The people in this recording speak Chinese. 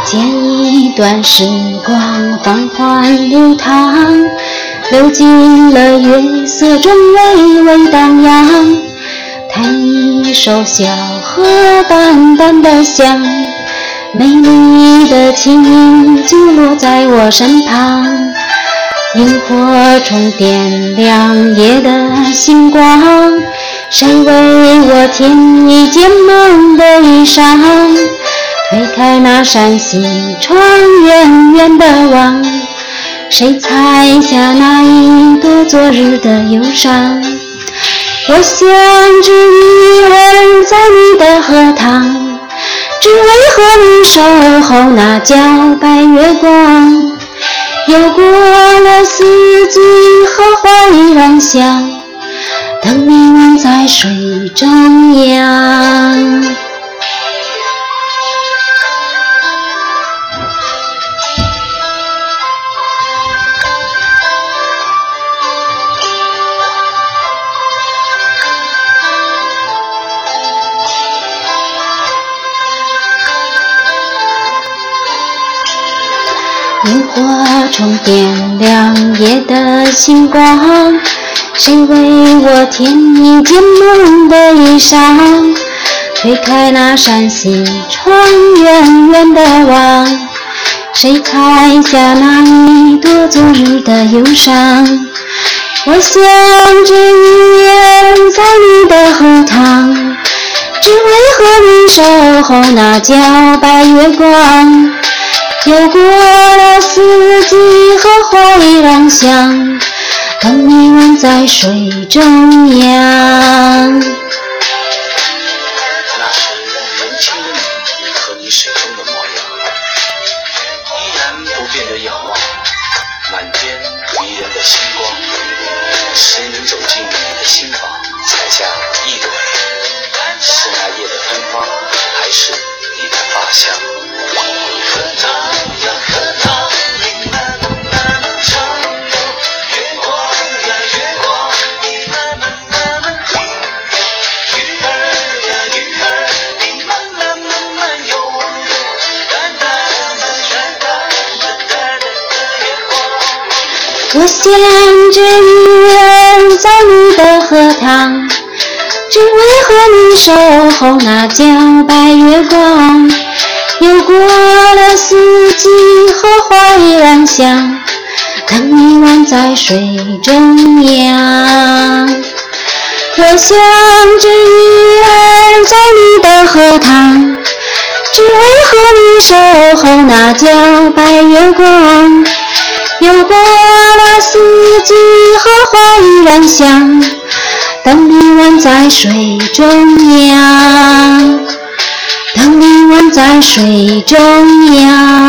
剪一段时光缓缓流淌，流进了月色中微微荡漾，弹一首小河淡淡的香，美丽的轻音就落在我身旁，萤火虫点亮夜的星光，谁为我添一件梦的衣裳，推开那扇西窗，远远地望，谁采下那一朵昨日的忧伤。我想织一人在你的荷塘，只为和你守候那皎白月光，游过了四季和花依然香，等你吻在水中央。萤火虫点亮夜的星光，谁为我添一件梦的衣裳，推开那扇西窗，远远地望，谁采下那一朵昨日的忧伤。我想织一人在你的荷塘，只为和你守候那皎白月光，游过了四季和花依然香，等你吻在水中央。 那时年轻的你和你水中的模样，依然不变的仰望满天迷人的星光，谁能走进你的心房，采下一朵？是那夜的芬芳，还是你的发香？荷塘呀荷塘，你慢慢唱哟，月光呀月光，你慢慢听，鱼儿呀鱼儿，你慢慢游，淡淡的月光。 我想织一人在你的荷塘，只为和你守候那皎白月光，游过了四季和花依然香，等你吻在水中央。我想织一人在你的荷塘，只为和你守候那皎白月光，游过了四季和花依然香，等你吻在水中央，等你吻在水中央。